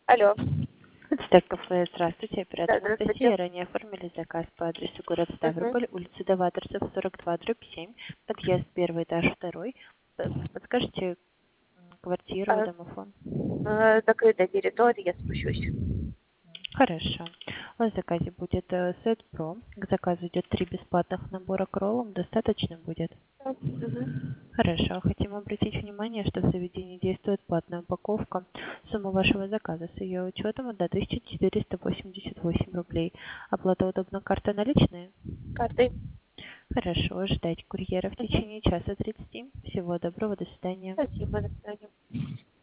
Алло. Стек кафе, здравствуйте, Да, оператор здравствуйте. Анастасия. Ранее оформили заказ по адресу город Мгм. Ставрополь, улица Даваторцев, 42/7, подъезд первый этаж, второй. Подскажите квартиру, А, домофон? Закрытая территория, я спущусь. Хорошо. У вас в заказе будет сет Pro. К заказу идет 3 бесплатных набора к роллам. Достаточно будет? Да. Мгм. Хорошо. Хотим обратить внимание, что в заведении действует платная упаковка. Сумма вашего заказа с ее учетом 1488 рублей. Оплата удобна, карта наличные? Картой. Хорошо. Ждать курьера в Мгм. течение часа 30. Всего доброго. До свидания. Спасибо, до свидания.